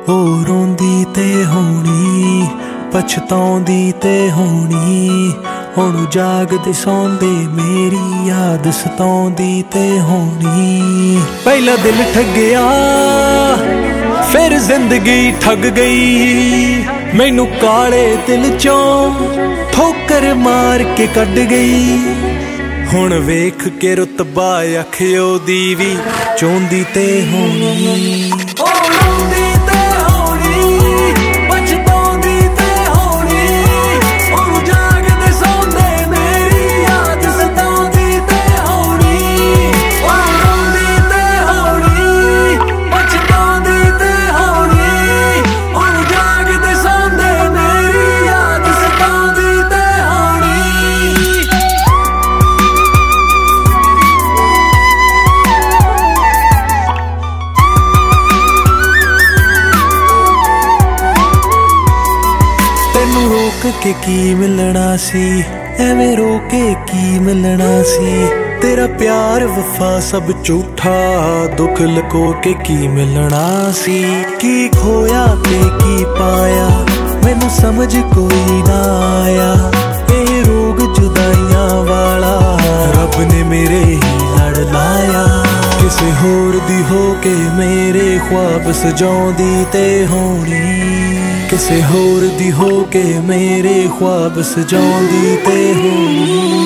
ਉਹ ਰੋਂਦੀ ਤੇ ਹੋਣੀ, ਪਛਤਾਉਂਦੀ ਤੇ ਹੋਣੀ, ਹੁਣ ਜਾਗਦੇ ਸੌਂਦੇ ਮੇਰੀ ਯਾਦ ਸਤਾਉਂਦੀ ਤੇ ਹੋਣੀ। ਪਹਿਲਾ ਦਿਲ ਠੱਗਿਆ ਫਿਰ ਜ਼ਿੰਦਗੀ ਠੱਗ ਗਈ, ਮੈਨੂੰ ਕਾਲੇ ਦਿਲ ਚੋਂ ਠੋਕਰ ਮਾਰ ਕੇ ਕੱਢ ਗਈ। ਹੁਣ ਵੇਖ ਕੇ ਰੁਤਬਾ ਅੱਖ ਉਹਦੀ ਵੀ ਚੋਂਦੀ ਤੇ ਹੋਣੀ। ਕੇ ਕੀ ਮਿਲਣਾ ਸੀ, ਐਵੇਂ ਰੋ ਕੇ ਕੀ ਮਿਲਣਾ ਸੀ, ਤੇਰਾ ਪਿਆਰ ਵਫਾ ਸਭ ਝੂਠਾ, ਦੁੱਖ ਲੁਕੋ ਕੇ ਕੀ ਮਿਲਣਾ ਸੀ। ਕੀ ਖੋਇਆ ਤੇ ਕੀ ਪਾਇਆ ਮੈਨੂੰ ਸਮਝ ਕੋਈ ਨਾ ਆਇਆ, ਇਹ ਰੋਗ ਜੁਦਾਈਆਂ ਵਾਲਾ ਰੱਬ ਨੇ ਮੇਰੇ ਹੀ ਲੜ ਲਾਇਆ। ਕਿਸੇ ਹੋਰ ਦੀ ਹੋ ਕੇ ਮੇਰੇ ख्वाब ਸਜਾਉਂਦੀ ਤੇ ਹੋਣੀ, ਕਿਸੇ ਹੋਰ ਦੀ ਹੋ ਕੇ ਮੇਰੇ ख्वाब ਸਜਾਉਂਦੀ ਤੇ ਹੋਣੀ।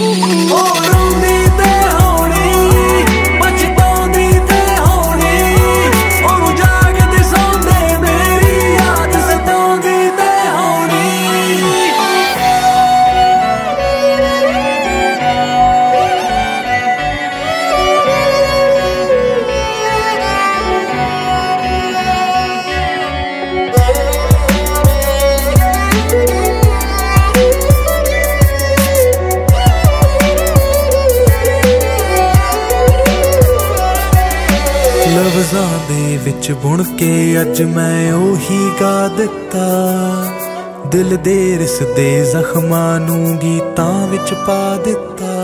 ਲਫ਼ਜ਼ਾਂ ਦੇ ਵਿੱਚ ਬੁਣ ਕੇ ਅੱਜ ਮੈਂ ਉਹੀ ਗਾ ਦਿੱਤਾ, ਦਿਲ ਦੇ ਰਿਸਦੇ ਜ਼ਖਮਾਂ ਨੂੰ ਗੀਤਾਂ ਵਿੱਚ ਪਾ ਦਿੱਤਾ।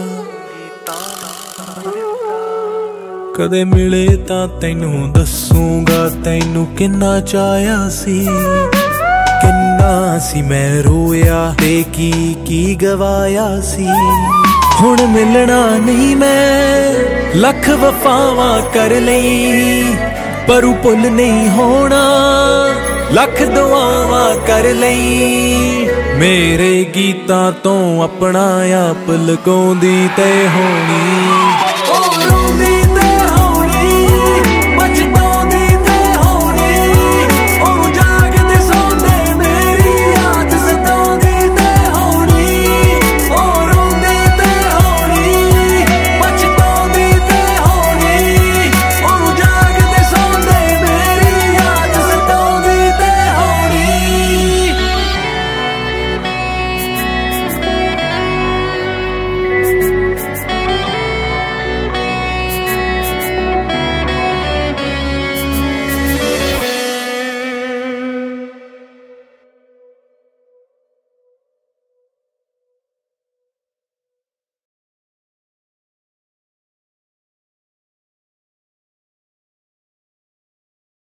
ਕਦੇ ਮਿਲੇ ਤਾਂ ਤੈਨੂੰ ਦੱਸੂਗਾ ਤੈਨੂੰ ਕਿੰਨਾ ਚਾਹਿਆ ਸੀ, ਕਿੰਨਾ ਸੀ ਮੈਂ ਰੋਇਆ ਤੇ ਕੀ ਗਵਾਇਆ ਸੀ। ਹੁਣ ਮਿਲਣਾ ਨਹੀਂ ਮੈਂ ਲੱਖ ਵਫਾਵਾਂ ਕਰ ਲਈ, ਪਰ ਉਹ ਭੁੱਲ ਨਹੀਂ ਹੋਣਾ ਲੱਖ ਦੁਆਵਾਂ ਕਰ ਲਈ। ਮੇਰੇ ਗੀਤਾਂ ਤੋਂ ਆਪਣਾ ਆਪ ਲੁਕਾਉਂਦੀ ਤੇ ਹੋਣੀ।